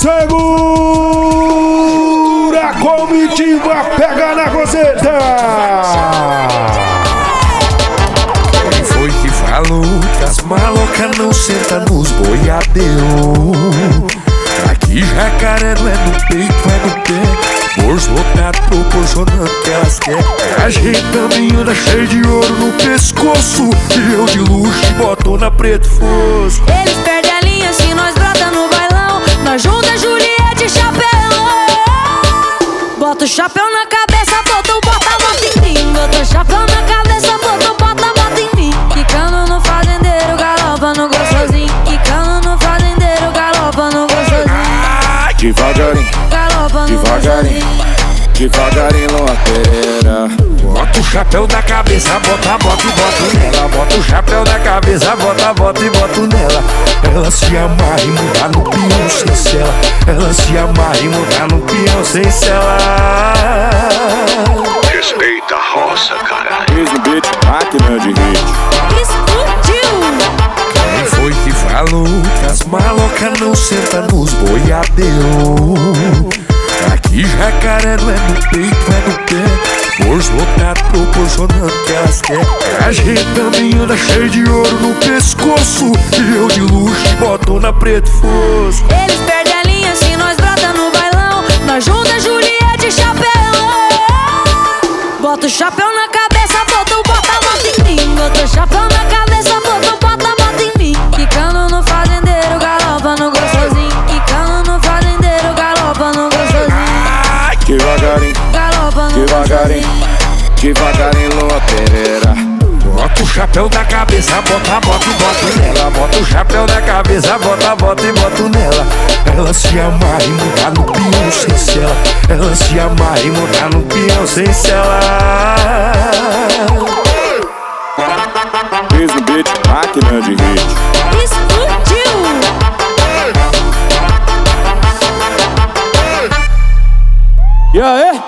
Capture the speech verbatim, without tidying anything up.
Segura a comitiva, pega na roseta. Quem foi que falou que as malocas não sentam nos boiadeiros? Aqui jacaré não é no peito, é no pé. Bolso lotado proporcionando o que elas querem. Ajeitando menina cheia de ouro no pescoço, e eu de luxo e botona preto fosco. Eles perdem a linha se nós brota no bailão. Nós junta Juliette e chapéu. Bota o chapéu na cabeça, bota o bota, bota em mim. Bota o chapéu na cabeça, bota o bota, bota em mim. Quicando no fazendeiro, galopa no gostosinho. Quicando no fazendeiro, galopa no gostosinho. Devagarinho, Galopa no devagarinho, gostosinho. devagarinho, Lua Pereira. Bota o chapéu da cabeça, bota, bota e bota nela. Bota o chapéu da cabeça, bota, bota e bota nela. Ela se amarra e muda no peão sem cela. Ela se amarra e muda no peão sem cela. Respeita a roça, caralho. Mesmo beat, máquina de hit. Explodiu! Quem foi que falou que as malocas não sentam nos boiadeiros? Aqui jacaré não é no peito, é no pé. Bolso lotado proporcionando o que elas querem. Ajeitando menina cheia de ouro no pescoço, e eu de luxo e botona preto fosco. Eles perdem a linha se nós brota no bailão. Nós junta Juliette e chapéu. Bota o chapéu na cabeça, bota o bota, bota em mim. Bota o chapéu na cabeça, bota o bota, bota em mim. Quicando no fazendeiro, galopa no gostosinho. Quicando no fazendeiro, galopa no gostosinho. Devagarinho, Galopa no devagarinho, gostosinho. devagarinho, Lua Pereira. Bota o chapéu da cabeça, bota, bota e bota nela. Bota o chapéu da cabeça, bota, bota e bota nela. Ela se amarra e muda no peão sem cela. Ela se amarra e muda no peão sem cela. Mesmo beat, máquina de hit. Explodiu!